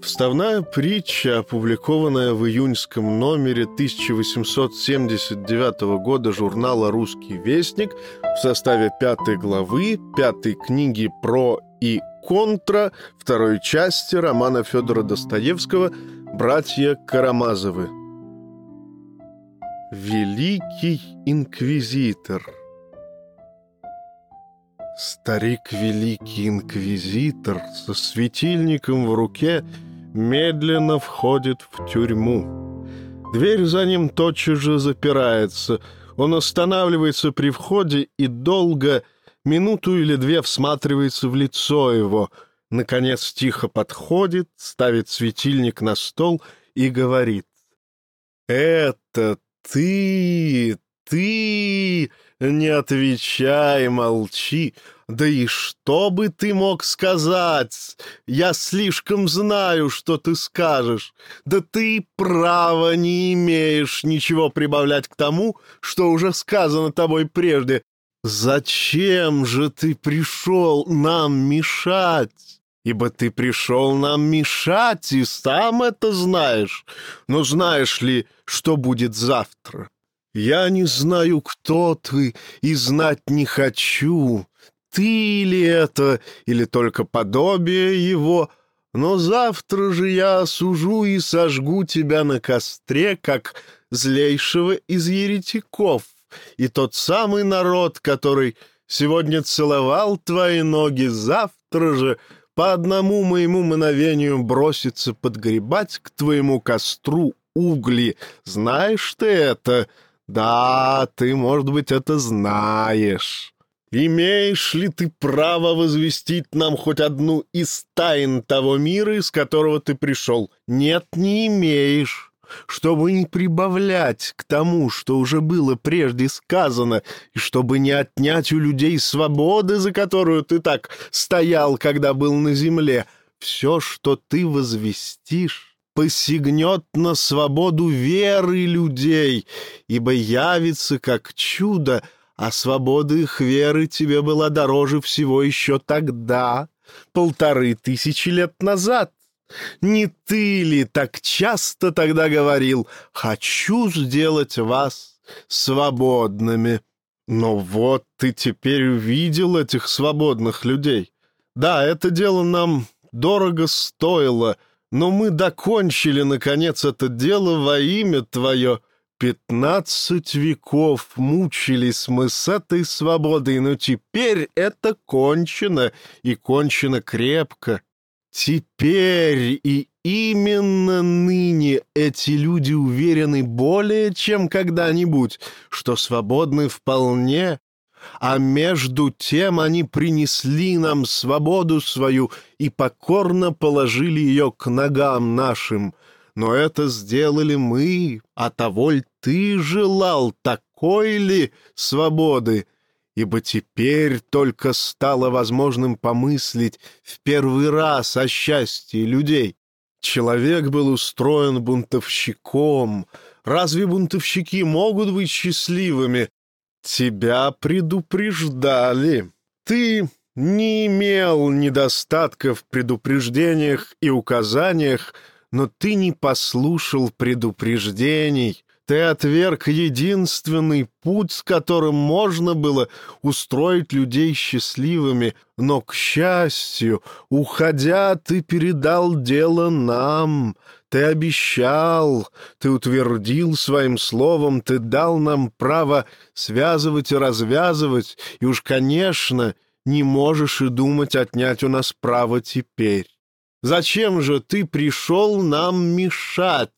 Вставная притча, опубликованная в июньском номере 1879 года журнала «Русский вестник» в составе 5 главы 5 книги «Про и контра» второй части романа Федора Достоевского «Братья Карамазовы». Великий инквизитор. Старик-великий инквизитор со светильником в руке медленно входит в тюрьму. Дверь за ним тотчас же запирается. Он останавливается при входе и долго, минуту или две, всматривается в лицо его. Наконец тихо подходит, ставит светильник на стол и говорит: «Это ты! Не отвечай, молчи. Да и что бы ты мог сказать? Я слишком знаю, что ты скажешь. Да ты права не имеешь ничего прибавлять к тому, что уже сказано тобой прежде. Зачем же ты пришел нам мешать? Ибо ты пришел нам мешать, и сам это знаешь. Но знаешь ли, что будет завтра? Я не знаю, кто ты, и знать не хочу, ты ли это, или только подобие его, но завтра же я осужу и сожгу тебя на костре, как злейшего из еретиков, и тот самый народ, который сегодня целовал твои ноги, завтра же по одному моему мановению бросится подгребать к твоему костру угли. Знаешь ты это?» «Да, ты, может быть, это знаешь. Имеешь ли ты право возвестить нам хоть одну из тайн того мира, из которого ты пришел? Нет, не имеешь. Чтобы не прибавлять к тому, что уже было прежде сказано, и чтобы не отнять у людей свободы, за которую ты так стоял, когда был на земле, все, что ты возвестишь, посягнет на свободу веры людей, ибо явится как чудо, а свобода их веры тебе была дороже всего еще тогда, 1500 лет назад. Не ты ли так часто тогда говорил: «Хочу сделать вас свободными»? Но вот ты теперь увидел этих свободных людей. Да, это дело нам дорого стоило, но мы докончили, наконец, это дело во имя твое. 15 веков мучились мы с этой свободой, но теперь это кончено, и кончено крепко. Теперь и именно ныне эти люди уверены более чем когда-нибудь, что свободны вполне, а между тем они принесли нам свободу свою и покорно положили ее к ногам нашим. Но это сделали мы, а того ль ты желал, такой ли свободы? Ибо теперь только стало возможным помыслить в первый раз о счастье людей. Человек был устроен бунтовщиком. Разве бунтовщики могут быть счастливыми? Тебя предупреждали. Ты не имел недостатков в предупреждениях и указаниях, но ты не послушал предупреждений. Ты отверг единственный путь, с которым можно было устроить людей счастливыми. Но, к счастью, уходя, ты передал дело нам. Ты обещал, ты утвердил своим словом, ты дал нам право связывать и развязывать, и уж, конечно, не можешь и думать отнять у нас право теперь. Зачем же ты пришел нам мешать?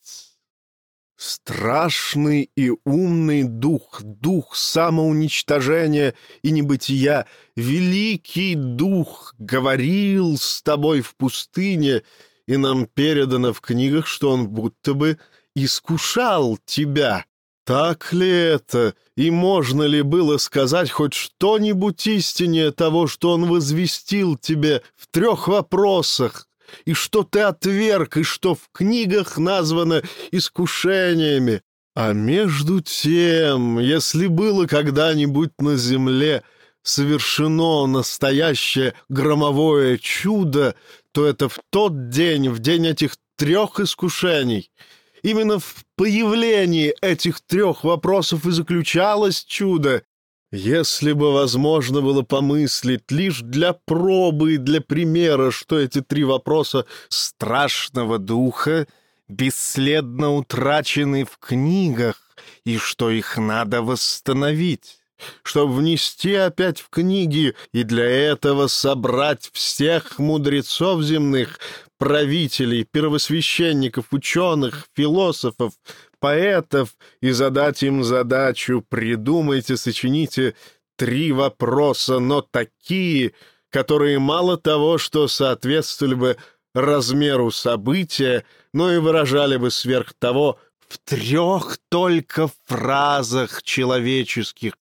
Страшный и умный дух, дух самоуничтожения и небытия, великий дух говорил с тобой в пустыне, и нам передано в книгах, что он будто бы искушал тебя. Так ли это, и можно ли было сказать хоть что-нибудь истиннее того, что он возвестил тебе в 3 вопросах, и что ты отверг, и что в книгах названо искушениями? А между тем, если было когда-нибудь на земле совершено настоящее громовое чудо, то это в тот день, в день этих 3 искушений, именно в появлении этих 3 вопросов и заключалось чудо. Если бы возможно было помыслить лишь для пробы и для примера, что эти 3 вопроса страшного духа бесследно утрачены в книгах, и что их надо восстановить, чтобы внести опять в книги и для этого собрать всех мудрецов земных, правителей, первосвященников, ученых, философов, поэтов и задать им задачу: придумайте, сочините 3 вопроса, но такие, которые мало того, что соответствовали бы размеру события, но и выражали бы сверх того в 3 только фразах человеческих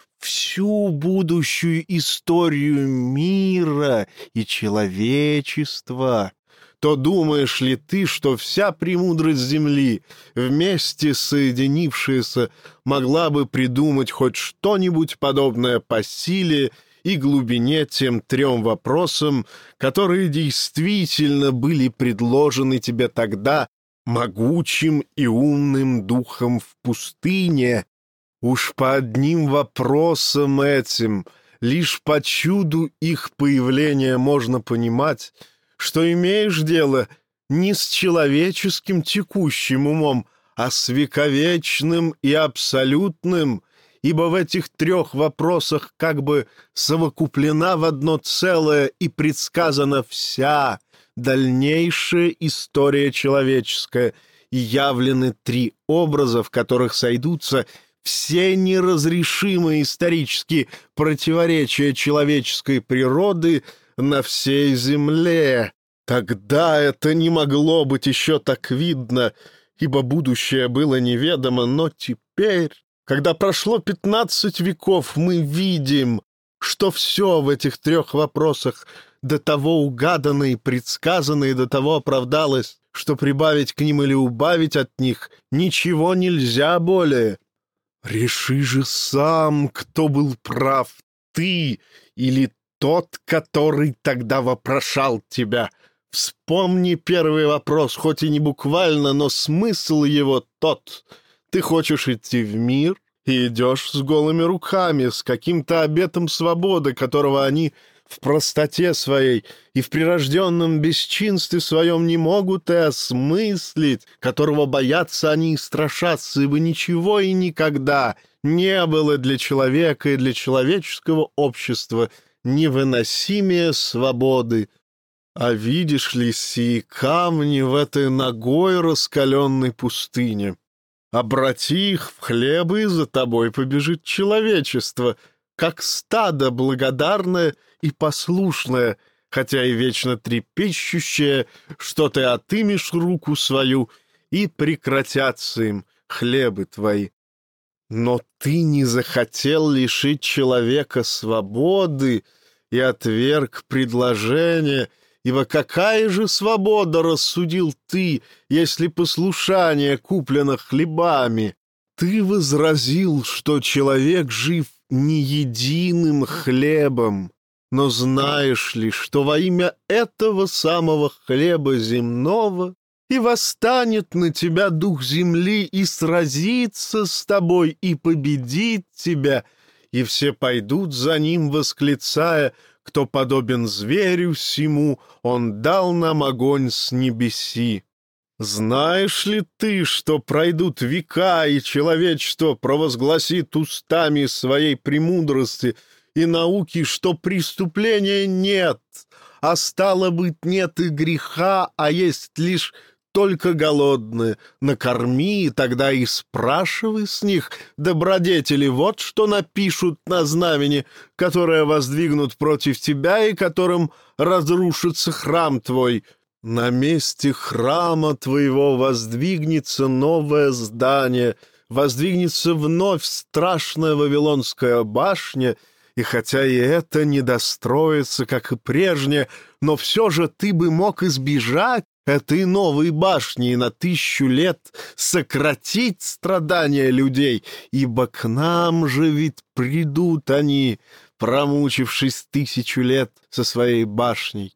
всю будущую историю мира и человечества. То думаешь ли ты, что вся премудрость земли, вместе соединившаяся, могла бы придумать хоть что-нибудь подобное по силе и глубине тем 3 вопросам, которые действительно были предложены тебе тогда могучим и умным духом в пустыне? Уж по одним вопросам этим, лишь по чуду их появления можно понимать, что имеешь дело не с человеческим текущим умом, а с вековечным и абсолютным, ибо в этих 3 вопросах как бы совокуплена в одно целое и предсказана вся дальнейшая история человеческая, и явлены 3 образа, в которых сойдутся все неразрешимые исторические противоречия человеческой природы на всей земле. Тогда это не могло быть еще так видно, ибо будущее было неведомо, но теперь, когда прошло 15 веков, мы видим, что все в этих 3 вопросах до того угадано и предсказано, и до того оправдалось, что прибавить к ним или убавить от них ничего нельзя более. Реши же сам, кто был прав, ты или тот, который тогда вопрошал тебя. Вспомни первый вопрос, хоть и не буквально, но смысл его тот. Ты хочешь идти в мир и идешь с голыми руками, с каким-то обетом свободы, которого они в простоте своей и в прирожденном бесчинстве своем не могут и осмыслить, которого боятся они и страшатся, ибо ничего и никогда не было для человека и для человеческого общества невыносимее свободы. А видишь ли сии камни в этой нагой раскаленной пустыне? Обрати их в хлеб, и за тобой побежит человечество, как стадо благодарное и послушное, хотя и вечно трепещущее, что ты отымешь руку свою, и прекратятся им хлебы твои. Но ты не захотел лишить человека свободы и отверг предложение, ибо какая же свобода, рассудил ты, если послушание куплено хлебами? Ты возразил, что человек жив не единым хлебом, но знаешь ли, что во имя этого самого хлеба земного и восстанет на тебя дух земли и сразится с тобой и победит тебя, и все пойдут за ним, восклицая: кто подобен зверю сему, он дал нам огонь с небеси. Знаешь ли ты, что пройдут века, и человечество провозгласит устами своей премудрости и науки, что преступления нет, а стало быть, нет и греха, а есть лишь только голодные? Накорми, и тогда и спрашивай с них, добродетели, вот что напишут на знамени, которое воздвигнут против тебя и которым разрушится храм твой. На месте храма твоего воздвигнется новое здание, воздвигнется вновь страшная Вавилонская башня, и хотя и это не достроится, как и прежнее, но все же ты бы мог избежать этой новой башни и на 1000 лет сократить страдания людей, ибо к нам же ведь придут они, промучившись 1000 лет со своей башней.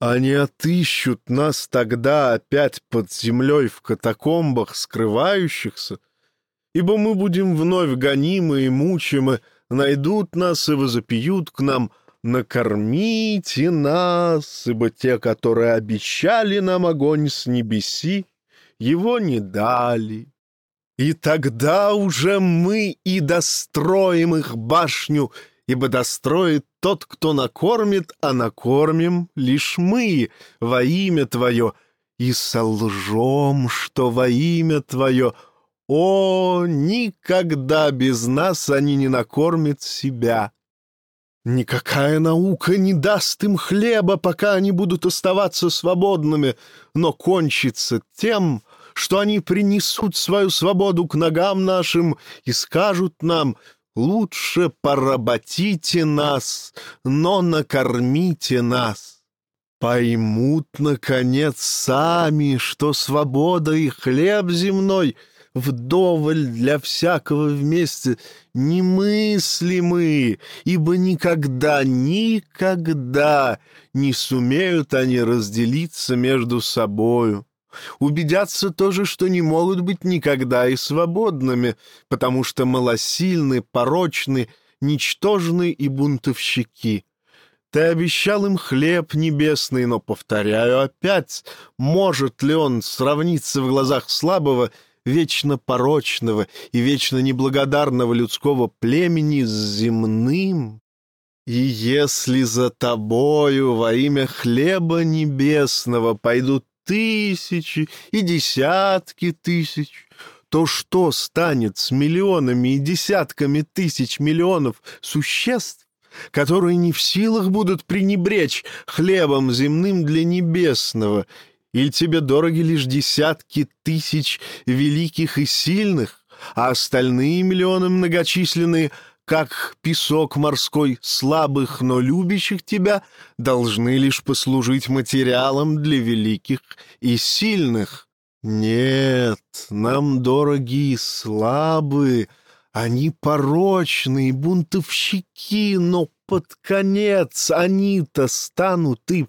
Они отыщут нас тогда опять под землей в катакомбах скрывающихся, ибо мы будем вновь гонимы и мучимы, найдут нас и возопьют к нам: накормите нас, ибо те, которые обещали нам огонь с небеси, его не дали. И тогда уже мы и достроим их башню, ибо достроит тот, кто накормит, а накормим лишь мы во имя Твое, и солжем, что во имя Твое. О, никогда без нас они не накормят себя. Никакая наука не даст им хлеба, пока они будут оставаться свободными, но кончится тем, что они принесут свою свободу к ногам нашим и скажут нам: лучше поработите нас, но накормите нас. Поймут, наконец, сами, что свобода и хлеб земной вдоволь для всякого вместе немыслимы, ибо никогда не сумеют они разделиться между собою. Убедятся тоже, что не могут быть никогда и свободными, потому что малосильны, порочны, ничтожны и бунтовщики. Ты обещал им хлеб небесный, но, повторяю опять, может ли он сравниться в глазах слабого, вечно порочного и вечно неблагодарного людского племени с земным? И если за тобою во имя хлеба небесного пойдут тысячи и десятки тысяч, то что станет с миллионами и десятками тысяч миллионов существ, которые не в силах будут пренебречь хлебом земным для небесного? Или тебе дороги лишь десятки тысяч великих и сильных, а остальные миллионы многочисленные, как песок морской, слабых, но любящих тебя, должны лишь послужить материалом для великих и сильных? Нет, нам дороги и слабые, они порочные, бунтовщики, но под конец они-то станут им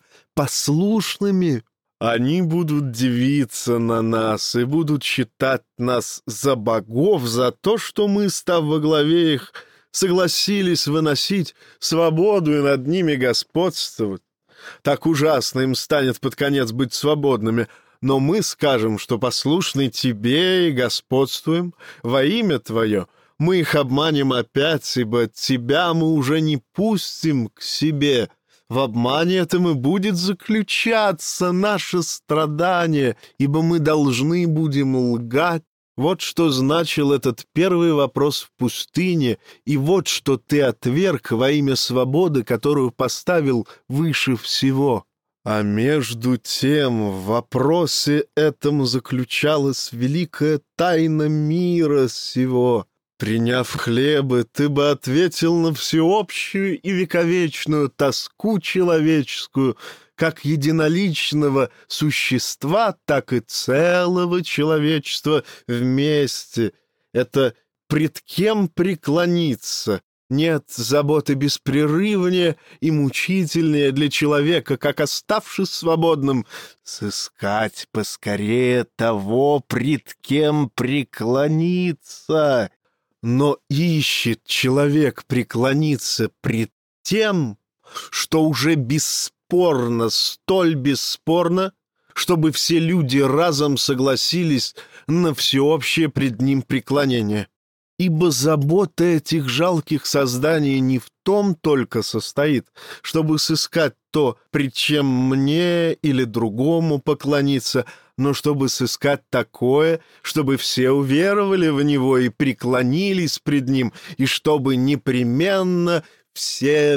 послушными. Они будут дивиться на нас и будут считать нас за богов, за то, что мы, став во главе их, согласились выносить свободу и над ними господствовать. Так ужасно им станет под конец быть свободными, но мы скажем, что послушны тебе и господствуем во имя твое. Мы их обманем опять, ибо тебя мы уже не пустим к себе. В обмане этом и будет заключаться наше страдание, ибо мы должны будем лгать. Вот что значил этот первый вопрос в пустыне, и вот что ты отверг во имя свободы, которую поставил выше всего. А между тем в вопросе этом заключалась великая тайна мира сего. Приняв хлебы, ты бы ответил на всеобщую и вековечную тоску человеческую, как единоличного существа, так и целого человечества вместе. Это пред кем преклониться? Нет заботы беспрерывнее и мучительнее для человека, как, оставшись свободным, сыскать поскорее того, пред кем преклониться. Но ищет человек преклониться пред тем, что уже бесспорно, столь бесспорно, чтобы все люди разом согласились на всеобщее пред ним преклонение. Ибо забота этих жалких созданий не в том только состоит, чтобы сыскать то, пред чем мне или другому поклониться, но чтобы сыскать такое, чтобы все уверовали в него и преклонились пред ним, и чтобы непременно все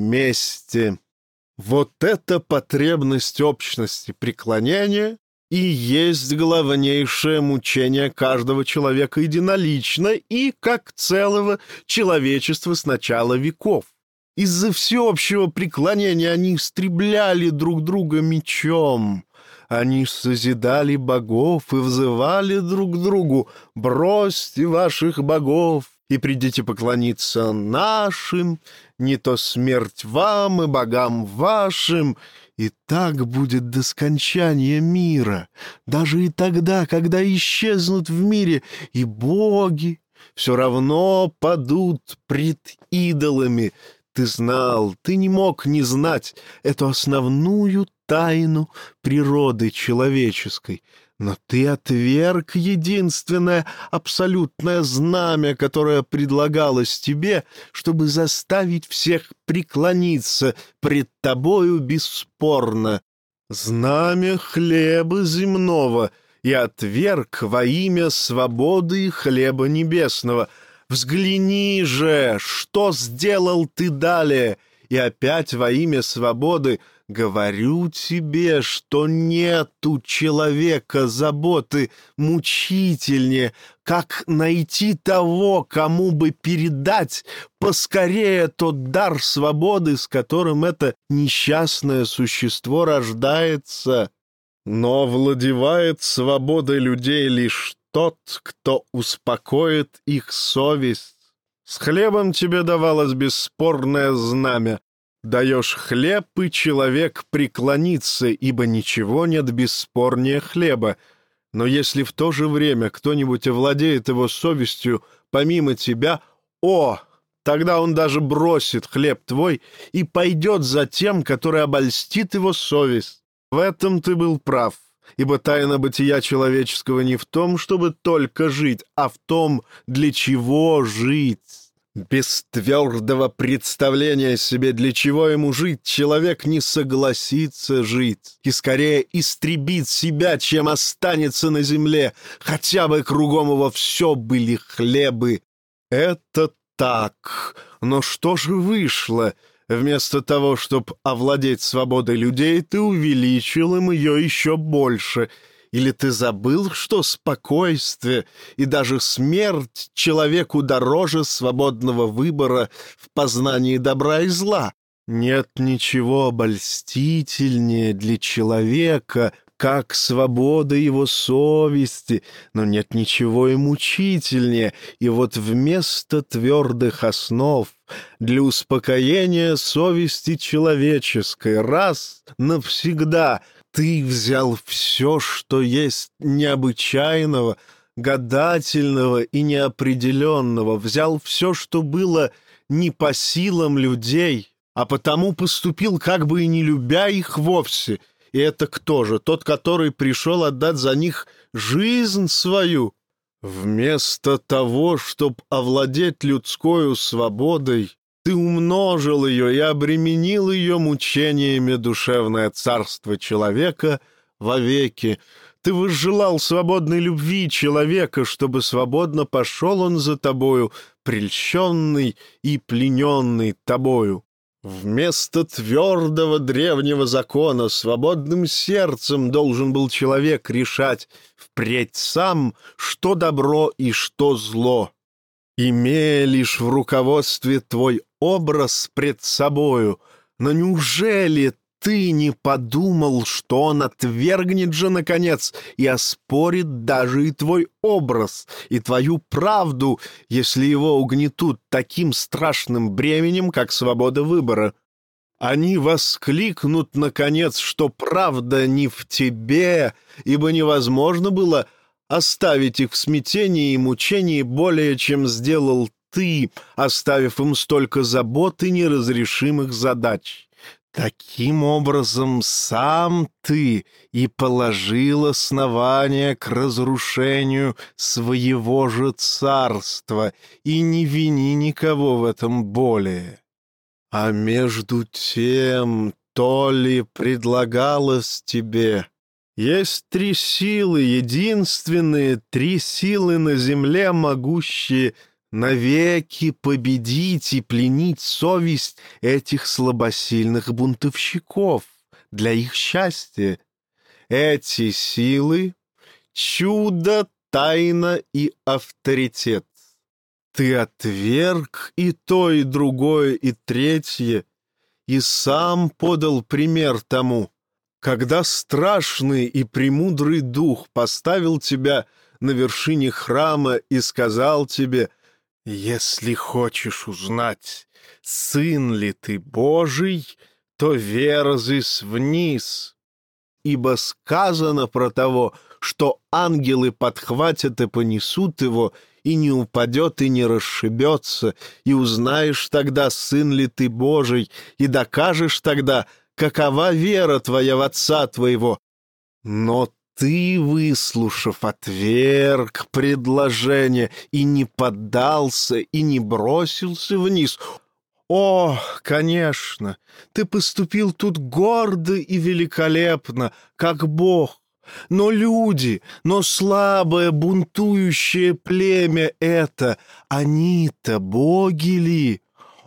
вместе. Вот эта потребность общности преклонения и есть главнейшее мучение каждого человека единолично и как целого человечества с начала веков. Из-за всеобщего преклонения они истребляли друг друга мечом. Они созидали богов и взывали друг к другу: «Бросьте ваших богов и придите поклониться нашим, не то смерть вам и богам вашим». И так будет до скончания мира, даже и тогда, когда исчезнут в мире и боги, все равно падут пред идолами. Ты знал, ты не мог не знать эту основную тайну природы человеческой, но ты отверг единственное абсолютное знамя, которое предлагалось тебе, чтобы заставить всех преклониться пред тобою бесспорно. Знамя хлеба земного и отверг во имя свободы и хлеба небесного. Взгляни же, что сделал ты далее, и опять во имя свободы говорю тебе, что нету человека заботы мучительнее, как найти того, кому бы передать поскорее тот дар свободы, с которым это несчастное существо рождается. Но владевает свободой людей лишь тот, кто успокоит их совесть. С хлебом тебе давалось бесспорное знамя. Даешь хлеб, и человек преклонится, ибо ничего нет бесспорнее хлеба. Но если в то же время кто-нибудь овладеет его совестью помимо тебя, тогда он даже бросит хлеб твой и пойдет за тем, который обольстит его совесть. В этом ты был прав, ибо тайна бытия человеческого не в том, чтобы только жить, а в том, для чего жить. Без твердого представления себе, для чего ему жить, человек не согласится жить и скорее истребит себя, чем останется на земле, хотя бы кругом его все были хлебы. Это так, но что же вышло? Вместо того, чтобы овладеть свободой людей, ты увеличил им ее еще больше. Или ты забыл, что спокойствие и даже смерть человеку дороже свободного выбора в познании добра и зла? Нет ничего обольстительнее для человека, как свобода его совести, но нет ничего и мучительнее. И вот вместо твердых основ для успокоения совести человеческой раз навсегда ты взял все, что есть необычайного, гадательного и неопределенного, взял все, что было не по силам людей, а потому поступил, как бы и не любя их вовсе. И это кто же? Тот, который пришел отдать за них жизнь свою. Вместо того, чтобы овладеть людскою свободой, ты умножил ее и обременил ее мучениями душевное царство человека вовеки. Ты возжелал свободной любви человека, чтобы свободно пошел он за тобою, прельщенный и плененный тобою. Вместо твердого древнего закона свободным сердцем должен был человек решать впредь сам, что добро и что зло. Имея лишь в руководстве твой образ пред собою, но неужели ты не подумал, что он отвергнет же, наконец, и оспорит даже и твой образ, и твою правду, если его угнетут таким страшным бременем, как свобода выбора? Они воскликнут, наконец, что правда не в тебе, ибо невозможно было оставить их в смятении и мучении более, чем сделал ты, оставив им столько забот и неразрешимых задач. Таким образом, сам ты и положил основание к разрушению своего же царства, и не вини никого в этом более. А между тем, то ли предлагалось тебе... Есть 3 силы, единственные 3 силы на земле, могущие навеки победить и пленить совесть этих слабосильных бунтовщиков для их счастья. Эти силы — чудо, тайна и авторитет. Ты отверг и то, и другое, и третье, и сам подал пример тому, когда страшный и премудрый дух поставил тебя на вершине храма и сказал тебе: «Если хочешь узнать, сын ли ты Божий, то верзись вниз. Ибо сказано про того, что ангелы подхватят и понесут его, и не упадет, и не расшибется, и узнаешь тогда, сын ли ты Божий, и докажешь тогда, какова вера твоя в отца твоего. Но ты, выслушав, отверг предложение и не поддался, и не бросился вниз. О, конечно, ты поступил тут гордо и великолепно, как Бог. Но люди, но слабое, бунтующее племя это, они-то боги ли?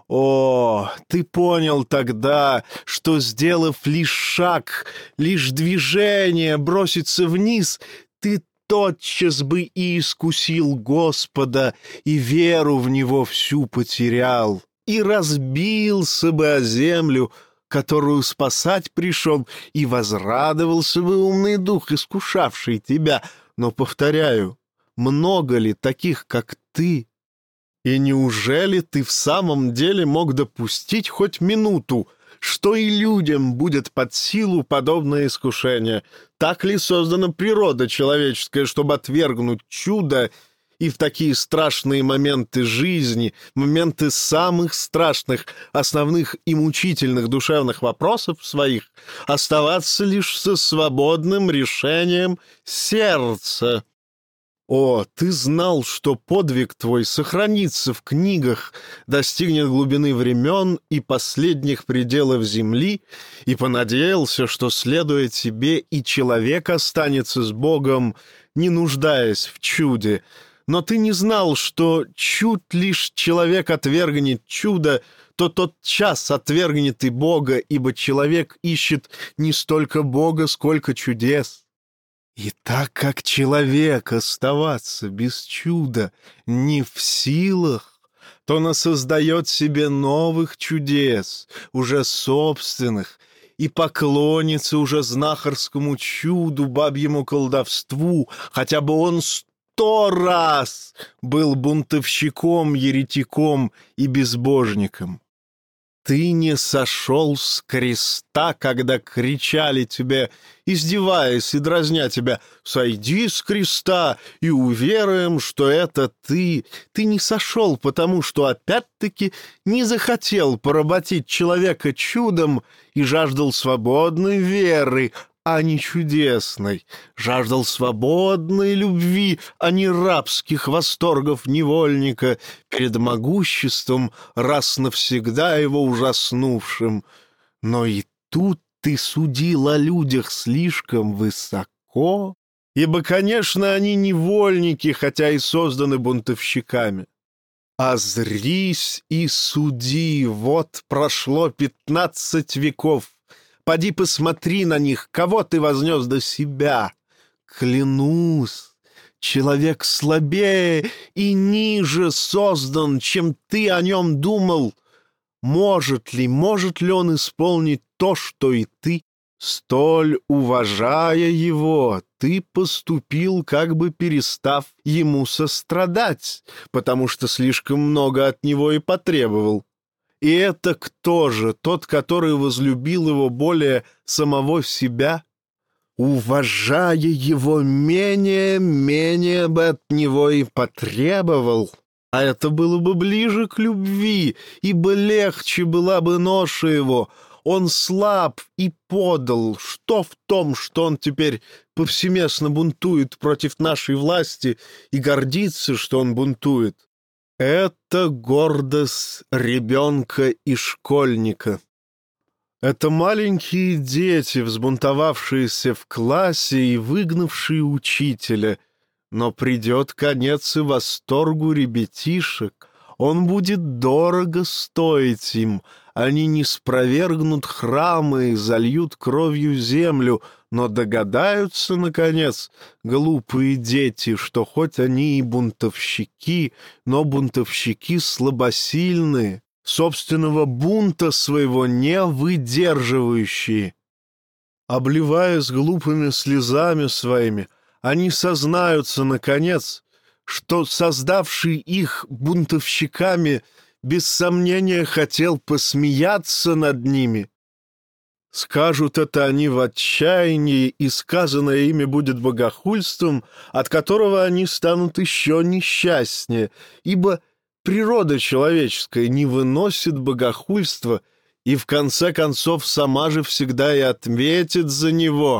О, ты понял тогда, что, сделав лишь шаг, лишь движение броситься вниз, ты тотчас бы и искусил Господа, и веру в Него всю потерял, и разбился бы о землю, которую спасать пришел, и возрадовался бы умный дух, искушавший тебя. Но, повторяю, много ли таких, как ты? И неужели ты в самом деле мог допустить хоть минуту, что и людям будет под силу подобное искушение? Так ли создана природа человеческая, чтобы отвергнуть чудо и в такие страшные моменты жизни, моменты самых страшных, основных и мучительных душевных вопросов своих, оставаться лишь со свободным решением сердца? О, ты знал, что подвиг твой сохранится в книгах, достигнет глубины времен и последних пределов земли, и понадеялся, что, следуя тебе, и человек останется с Богом, не нуждаясь в чуде. Но ты не знал, что чуть лишь человек отвергнет чудо, то тот час отвергнет и Бога, ибо человек ищет не столько Бога, сколько чудес. И так как человек оставаться без чуда не в силах, то он создает себе новых чудес, уже собственных, и поклонится уже знахарскому чуду, бабьему колдовству, хотя бы он 100 раз был бунтовщиком, еретиком и безбожником. Ты не сошел с креста, когда кричали тебе, издеваясь и дразня тебя: «Сойди с креста и уверуем, что это ты». Ты не сошел, потому что опять-таки не захотел поработить человека чудом и жаждал свободной веры, а не чудесной, жаждал свободной любви, а не рабских восторгов невольника перед могуществом, раз навсегда его ужаснувшим. Но и тут ты судил о людях слишком высоко, ибо, конечно, они невольники, хотя и созданы бунтовщиками. Озрись и суди, вот прошло 15 веков. Поди посмотри на них, кого ты вознес до себя. Клянусь, человек слабее и ниже создан, чем ты о нем думал. Может ли он исполнить то, что и ты? Столь уважая его, ты поступил, как бы перестав ему сострадать, потому что слишком много от него и потребовал. И это кто же, тот, который возлюбил его более самого себя? Уважая его менее бы от него и потребовал. А это было бы ближе к любви, ибо легче была бы ноша его. Он слаб и подал. Что в том, что он теперь повсеместно бунтует против нашей власти и гордится, что он бунтует? Это гордость ребенка и школьника. Это маленькие дети, взбунтовавшиеся в классе и выгнавшие учителя. Но придет конец и восторгу ребятишек. Он будет дорого стоить им. Они не спровергнут храмы и зальют кровью землю, но догадаются, наконец, глупые дети, что хоть они и бунтовщики, но бунтовщики слабосильные, собственного бунта своего не выдерживающие. Обливаясь глупыми слезами своими, они сознаются, наконец, что создавший их бунтовщиками без сомнения хотел посмеяться над ними. Скажут это они в отчаянии, и сказанное ими будет богохульством, от которого они станут еще несчастнее, ибо природа человеческая не выносит богохульства и в конце концов сама же всегда и ответит за него.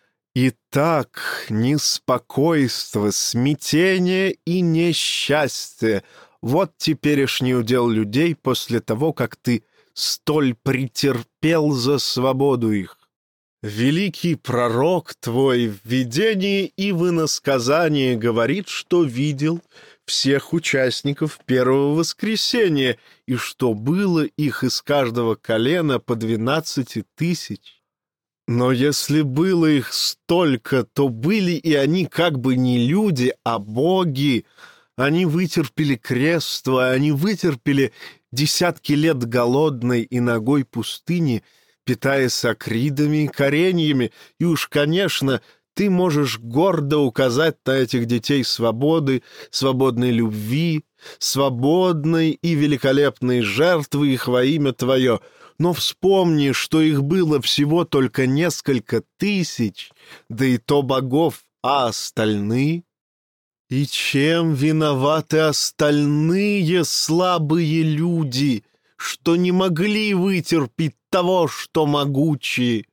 Итак, неспокойство, смятение и несчастье — вот теперешний удел людей после того, как ты столь претерпел за свободу их. Великий пророк твой в видении и в иносказании говорит, что видел всех участников первого воскресения, и что было их из каждого колена по 12 тысяч. Но если было их столько, то были и они как бы не люди, а боги. Они вытерпели крестство, они вытерпели десятки лет голодной и нагой пустыни, питаясь акридами и кореньями, и уж, конечно, ты можешь гордо указать на этих детей свободы, свободной любви, свободной и великолепной жертвы их во имя твое. Но вспомни, что их было всего только несколько тысяч, да и то богов, а остальные? И чем виноваты остальные слабые люди, что не могли вытерпеть того, что могучие?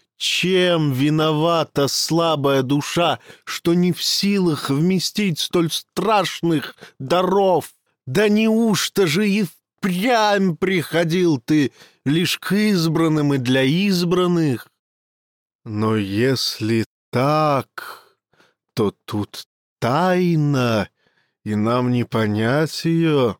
Чем виновата слабая душа, что не в силах вместить столь страшных даров? Да неужто же и впрямь приходил ты лишь к избранным и для избранных? Но если так, то тут тайна, и нам не понять ее.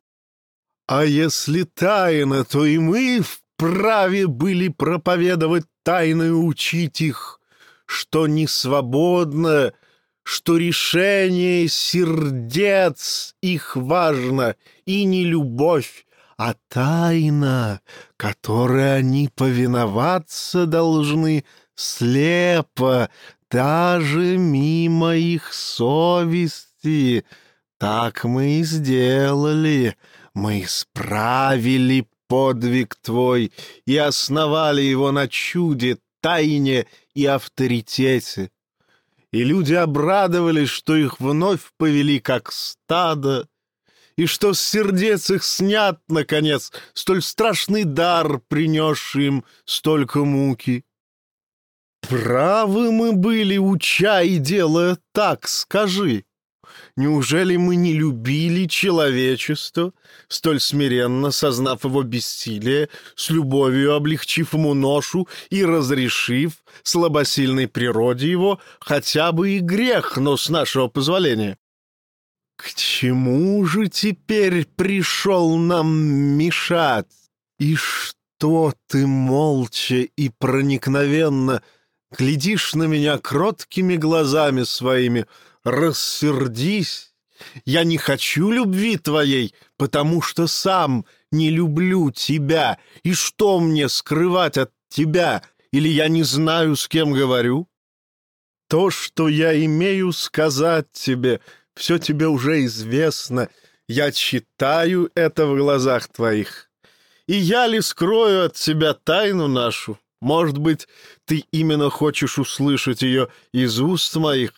А если тайна, то и мы вправе были проповедовать тайну и учить их, что не свободно, что решение сердец их важно, и не любовь, а тайна, которой они повиноваться должны слепо, даже мимо их совести. Так мы и сделали. Мы исправили подвиг твой и основали его на чуде, тайне и авторитете. И люди обрадовались, что их вновь повели как стадо, и что с сердец их снят, наконец, столь страшный дар, принесший им столько муки. Правы мы были, уча и делая так, скажи. Неужели мы не любили человечество, столь смиренно сознав его бессилие, с любовью облегчив ему ношу и разрешив слабосильной природе его хотя бы и грех, но с нашего позволения? К чему же теперь пришел нам мешать? И что ты молча и проникновенно глядишь на меня кроткими глазами своими? Рассердись. Я не хочу любви твоей, потому что сам не люблю тебя. И что мне скрывать от тебя? Или я не знаю, с кем говорю? То, что я имею сказать тебе, все тебе уже известно. Я читаю это в глазах твоих. И я ли скрою от тебя тайну нашу? Может быть, ты именно хочешь услышать ее из уст моих?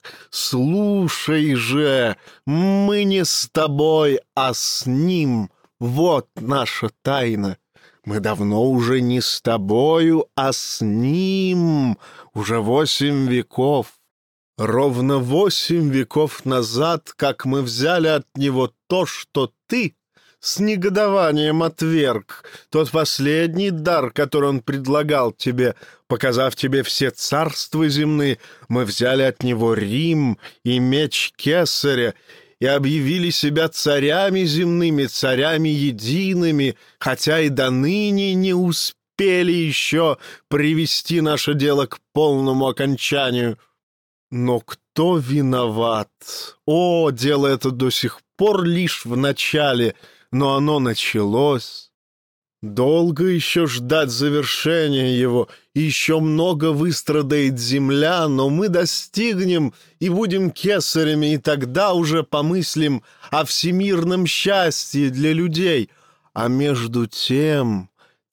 Слушай же, мы не с тобой, а с ним. Вот наша тайна. Мы давно уже не с тобою, а с ним. Уже 8 веков. Ровно 8 веков назад, как мы взяли от него то, что ты с негодованием отверг, тот последний дар, который он предлагал тебе, показав тебе все царства земные, мы взяли от него Рим и меч Кесаря и объявили себя царями земными, царями едиными, хотя и до ныне не успели еще привести наше дело к полному окончанию. Но кто виноват? О, дело это до сих пор лишь в начале, но оно началось. Долго еще ждать завершения его, и еще много выстрадает земля, но мы достигнем и будем кесарями, и тогда уже помыслим о всемирном счастье для людей. А между тем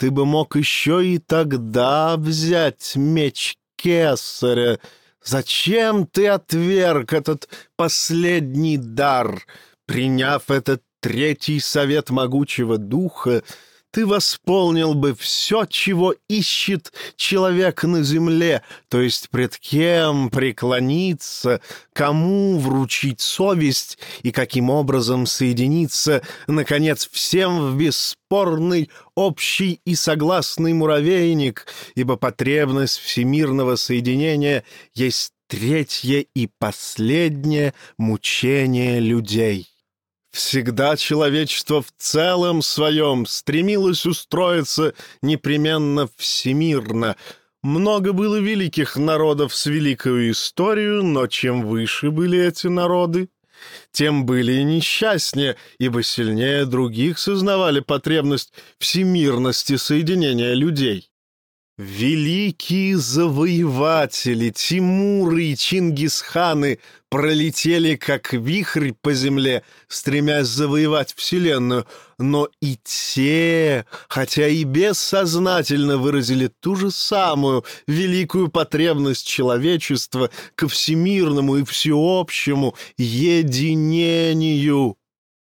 ты бы мог еще и тогда взять меч кесаря. Зачем ты отверг этот последний дар? Приняв этот третий совет могучего духа, ты восполнил бы все, чего ищет человек на земле, то есть пред кем преклониться, кому вручить совесть и каким образом соединиться, наконец, всем в бесспорный, общий и согласный муравейник, ибо потребность всемирного соединения есть третье и последнее мучение людей. Всегда человечество в целом своем стремилось устроиться непременно всемирно. Много было великих народов с великою историю, но чем выше были эти народы, тем были и несчастнее, ибо сильнее других сознавали потребность всемирности соединения людей. Великие завоеватели Тимуры и Чингисханы пролетели как вихрь по земле, стремясь завоевать Вселенную, но и те, хотя и бессознательно, выразили ту же самую великую потребность человечества ко всемирному и всеобщему единению.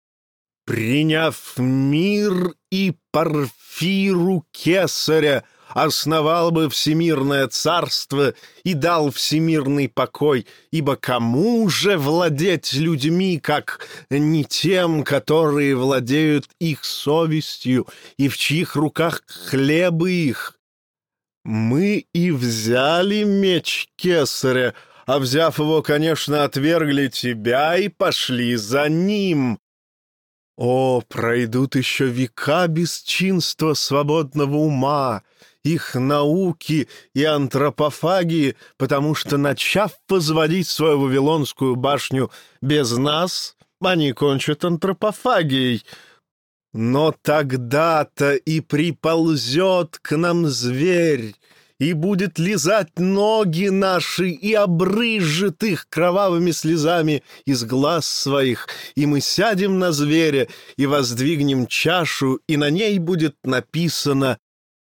Приняв мир и Порфиру Кесаря, основал бы всемирное царство и дал всемирный покой, ибо кому же владеть людьми, как не тем, которые владеют их совестью и в чьих руках хлеб их? Мы и взяли меч кесаря, а взяв его, конечно, отвергли тебя и пошли за ним. О, пройдут еще века бесчинства свободного ума, их науки и антропофагии, потому что, начав возводить свою Вавилонскую башню без нас, они кончат антропофагией. Но тогда-то и приползет к нам зверь, и будет лизать ноги наши, и обрыжет их кровавыми слезами из глаз своих, и мы сядем на зверя, и воздвигнем чашу, и на ней будет написано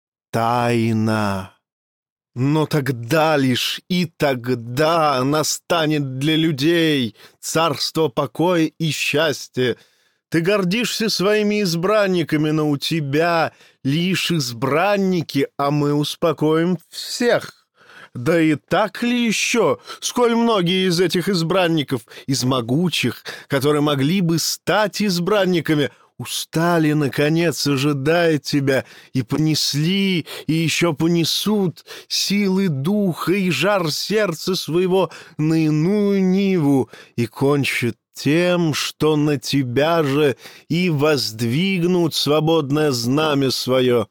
«Тайна». Но тогда лишь и тогда настанет для людей царство покоя и счастья. Ты гордишься своими избранниками, но у тебя лишь избранники, а мы успокоим всех. Да и так ли еще, сколь многие из этих избранников, из могучих, которые могли бы стать избранниками, устали, наконец, ожидая тебя, и понесли, и еще понесут силы духа и жар сердца своего на иную ниву, и кончат тем, что на тебя же и воздвигнут свободное знамя свое.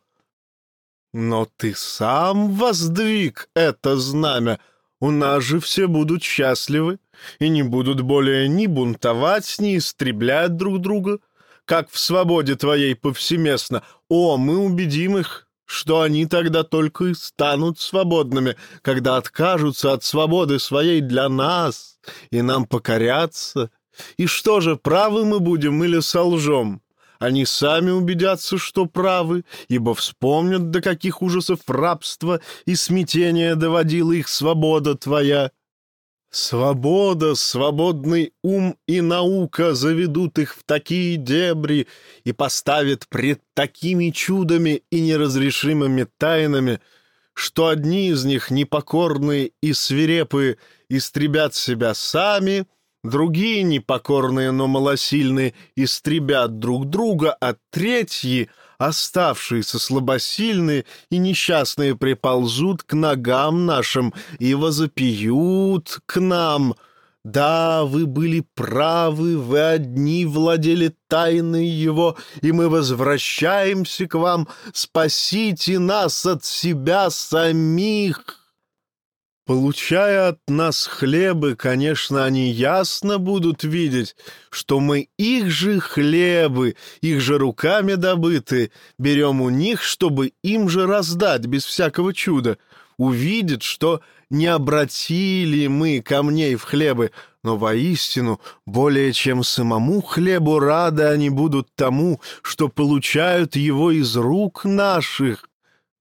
Но ты сам воздвиг это знамя. У нас же все будут счастливы и не будут более ни бунтовать, ни истреблять друг друга, как в свободе твоей повсеместно. О, мы убедим их, что они тогда только и станут свободными, когда откажутся от свободы своей для нас и нам покорятся. И что же, правы мы будем или солжем? Они сами убедятся, что правы, ибо вспомнят, до каких ужасов рабства и смятения доводила их свобода твоя. Свобода, свободный ум и наука заведут их в такие дебри и поставят пред такими чудами и неразрешимыми тайнами, что одни из них, непокорные и свирепые, истребят себя сами, другие, непокорные, но малосильные, истребят друг друга, а третьи, оставшиеся слабосильные и несчастные, приползут к ногам нашим и возопьют к нам: «Да, вы были правы, вы одни владели тайной его, и мы возвращаемся к вам, спасите нас от себя самих». Получая от нас хлебы, конечно, они ясно будут видеть, что мы их же хлебы, их же руками добыты, берем у них, чтобы им же раздать без всякого чуда. Увидят, что не обратили мы камней в хлебы, но воистину более чем самому хлебу рады они будут тому, что получают его из рук наших.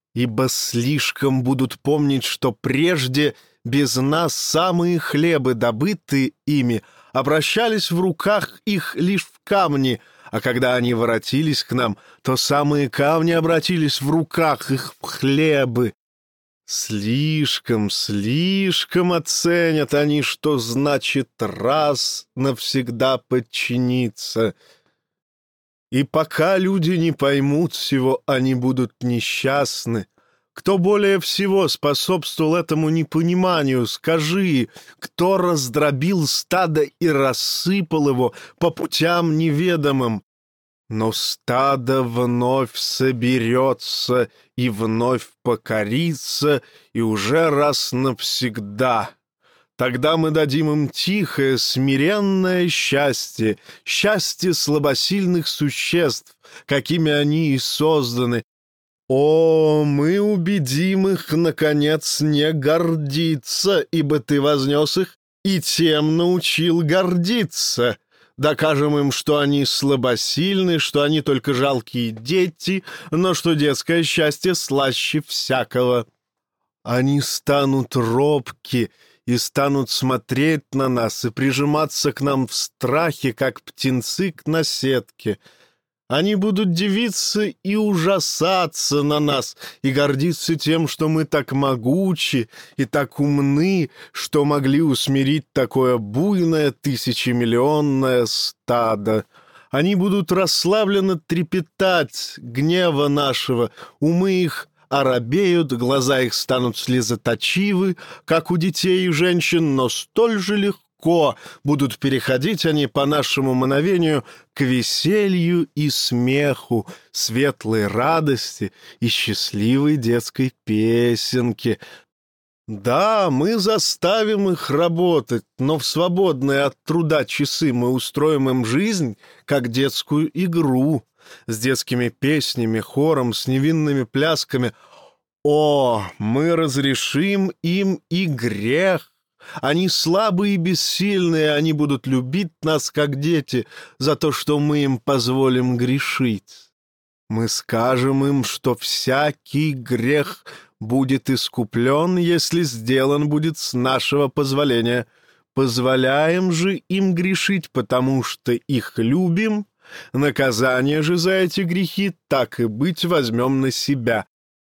Ибо слишком будут помнить, что прежде без нас самые хлебы, добытые ими, обращались в руках их лишь в камни, а когда они воротились к нам, то самые камни обратились в руках их в хлебы. Слишком оценят они, что значит раз навсегда подчиниться. И пока люди не поймут всего, они будут несчастны. Кто более всего способствовал этому непониманию, скажи, кто раздробил стадо и рассыпал его по путям неведомым? Но стадо вновь соберется и вновь покорится, и уже раз навсегда. Тогда мы дадим им тихое, смиренное счастье, счастье слабосильных существ, какими они и созданы. О, мы убедим их, наконец, не гордиться, ибо ты вознес их и тем научил гордиться. Докажем им, что они слабосильны, что они только жалкие дети, но что детское счастье слаще всякого. Они станут робки и станут смотреть на нас и прижиматься к нам в страхе, как птенцы к наседке. Они будут дивиться и ужасаться на нас, и гордиться тем, что мы так могучи и так умны, что могли усмирить такое буйное тысячемиллионное стадо. Они будут расслабленно трепетать гнева нашего, умы их оробеют, глаза их станут слезоточивы, как у детей и женщин, но столь же легко будут переходить они по нашему мановению к веселью и смеху, светлой радости и счастливой детской песенке. Да, мы заставим их работать, но в свободные от труда часы мы устроим им жизнь, как детскую игру, с детскими песнями, хором, с невинными плясками. О, мы разрешим им и грех. Они слабые и бессильные, они будут любить нас, как дети, за то, что мы им позволим грешить. Мы скажем им, что всякий грех будет искуплен, если сделан будет с нашего позволения. Позволяем же им грешить, потому что их любим. Наказание же за эти грехи, так и быть, возьмем на себя.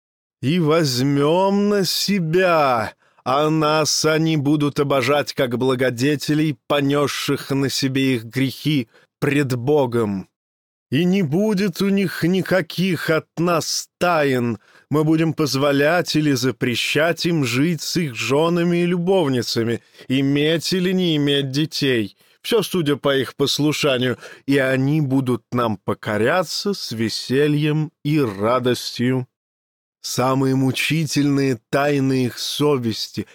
И возьмем на себя, а нас они будут обожать, как благодетелей, понесших на себе их грехи пред Богом. И не будет у них никаких от нас тайн. Мы будем позволять или запрещать им жить с их женами и любовницами, иметь или не иметь детей. Все судя по их послушанию, и они будут нам покоряться с весельем и радостью. Самые мучительные тайны их совести —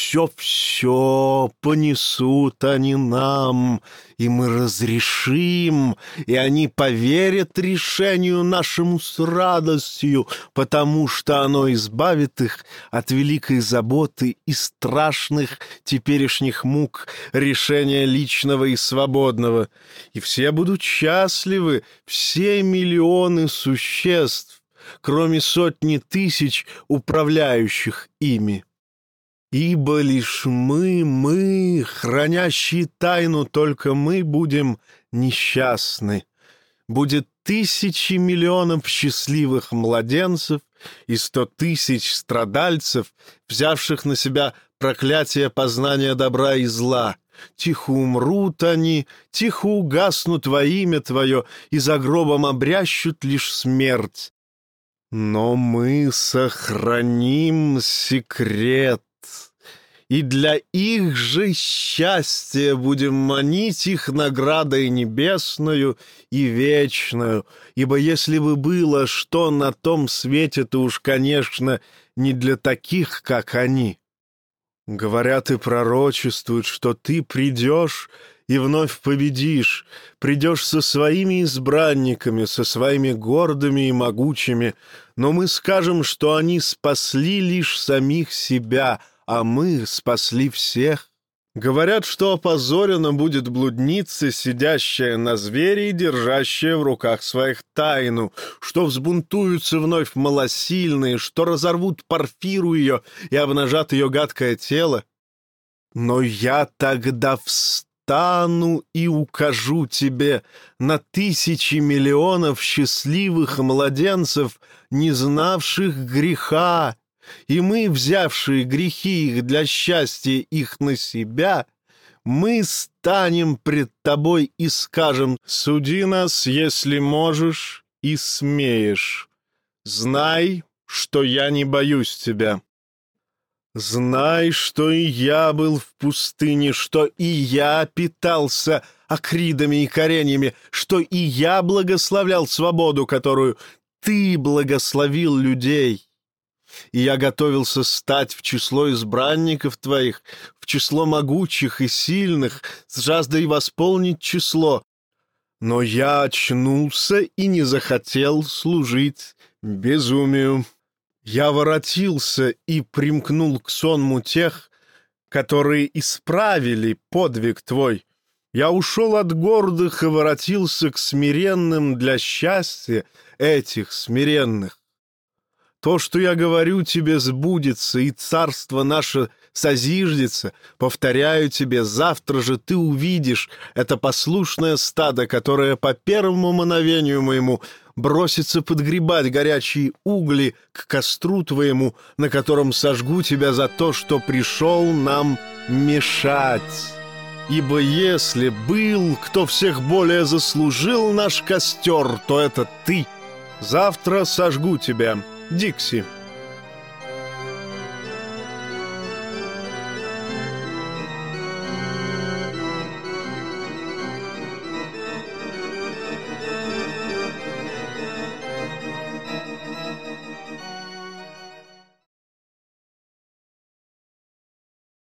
все понесут они нам, и мы разрешим, и они поверят решению нашему с радостью, потому что оно избавит их от великой заботы и страшных теперешних мук решения личного и свободного. И все будут счастливы, все миллионы существ, кроме сотни тысяч управляющих ими. Ибо лишь мы, хранящие тайну, только мы будем несчастны. Будет тысячи миллионов счастливых младенцев и 100 тысяч страдальцев, взявших на себя проклятие познания добра и зла. Тихо умрут они, тихо угаснут во имя Твое, и за гробом обрящут лишь смерть. Но мы сохраним секрет, и для их же счастья будем манить их наградой небесную и вечную, ибо если бы было что на том свете, то уж, конечно, не для таких, как они. Говорят и пророчествуют, что ты придешь и вновь победишь, придешь со своими избранниками, со своими гордыми и могучими, но мы скажем, что они спасли лишь самих себя, а мы спасли всех. Говорят, что опозорена будет блудница, сидящая на звере и держащая в руках своих тайну, что взбунтуются вновь малосильные, что разорвут Порфиру ее и обнажат ее гадкое тело. Но я тогда встану и укажу тебе на тысячи миллионов счастливых младенцев, не знавших греха, и мы, взявшие грехи их для счастья их на себя, мы станем пред тобой и скажем: «Суди нас, если можешь и смеешь. Знай, что я не боюсь тебя. Знай, что и я был в пустыне, что и я питался акридами и кореньями, что и я благословлял свободу, которую ты благословил людей. И я готовился стать в число избранников твоих, в число могучих и сильных, с жаждой восполнить число. Но я очнулся и не захотел служить безумию. Я воротился и примкнул к сонму тех, которые исправили подвиг твой. Я ушел от гордых и воротился к смиренным для счастья этих смиренных. То, что я говорю тебе, сбудется, и царство наше созиждется. Повторяю тебе, завтра же ты увидишь это послушное стадо, которое по первому мановению моему бросится подгребать горячие угли к костру твоему, на котором сожгу тебя за то, что пришел нам мешать. Ибо если был, кто всех более заслужил наш костер, то это ты. Завтра сожгу тебя». Дикси.